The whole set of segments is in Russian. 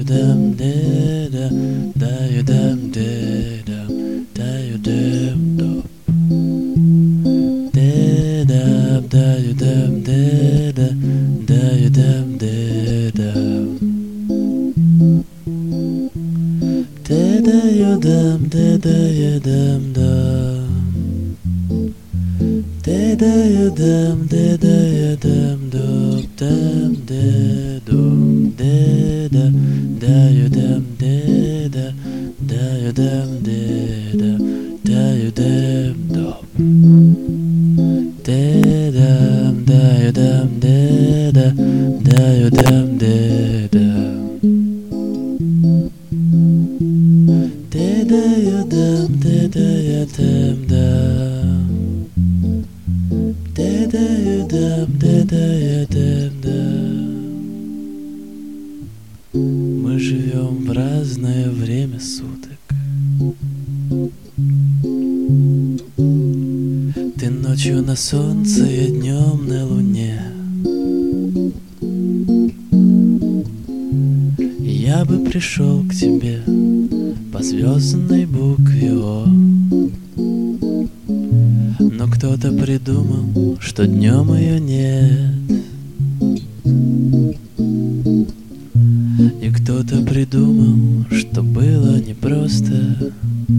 dum de da da you dum de dum da you dum do de da da you dum de da you dum de dum de da you dum de da you dum dum de da you dum de da you dum dum de dum de da da you dum de da you dum de da you dum dum de dum da you dum de da you dum de de da you dum de da you dum dum de da you dum de да я дам дам. Мы живем в разное время суток. Ты ночью на солнце, я днем на луне. Я бы пришел к тебе по звездной букве О. Но кто-то придумал, что днем ее нет. И кто-то придумал, что было непросто.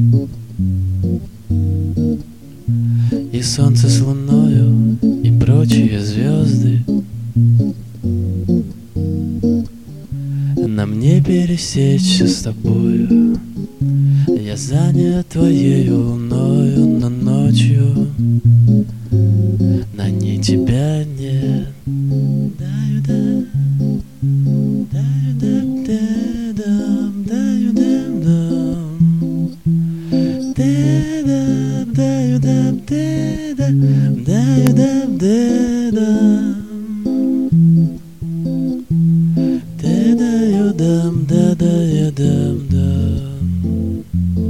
И солнце с луною, и прочие звезды нам не пересечься с тобою. Я занят твоей луною, но ночью на ней тебя нет. Даю да, даю да, дам, даю дам, дам, даю дам, даю дам, дам. Даю дам, даю дам, дам.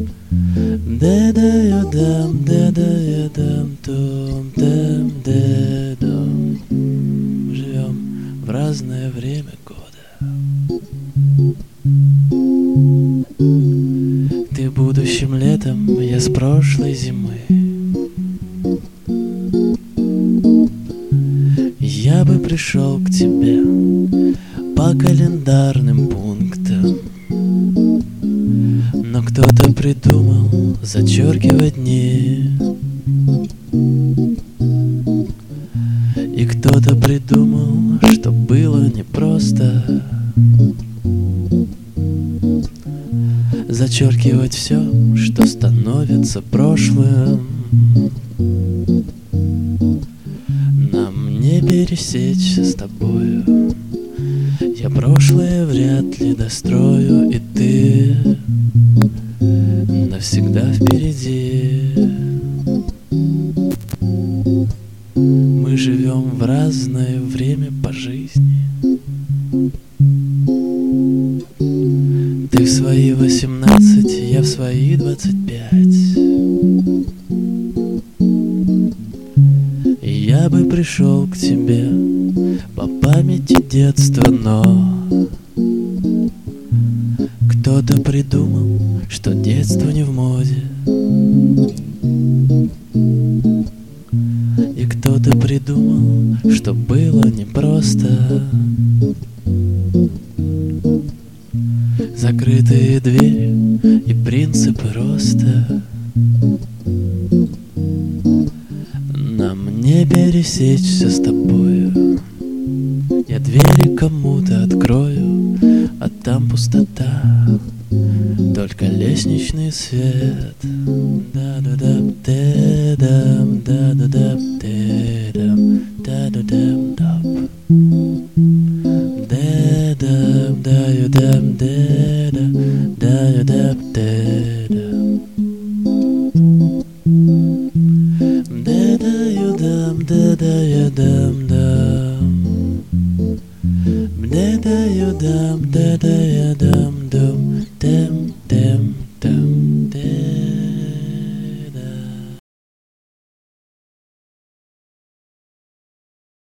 Даю дам, даю дам, том, дам, дам. Мы живем в разное время года. Ты будущим летом, я с прошлой зимы. Я бы пришел к тебе по календарным пунктам, но кто-то придумал зачеркивать дни. И кто-то придумал, что было непросто зачеркивать все, что становится прошлым. Нам не пересечься с тобою. Я прошлое вряд ли дострою, и ты навсегда впереди. Мы живем в разное время по жизни. Ты в свои 18, я в свои 25. И я бы пришел к тебе по памяти детства, но кто-то придумал, что детство не в моде. И кто-то придумал, что было непросто. Закрытые двери и принципы роста нам не пересечься с тобою. Я двери кому-то открою, а там пустота, только лестничный свет. Да-да-дам, да-дам, да-да-дам, да-дам, да-да-дам, дам. Да-дам, да-ю-дам, да-дам, да-ю-дам, да-дам. Да-да-ю-дам, да-да-ю-дам, дам. Да-да-ю-дам, да-да-ю-дам, дам.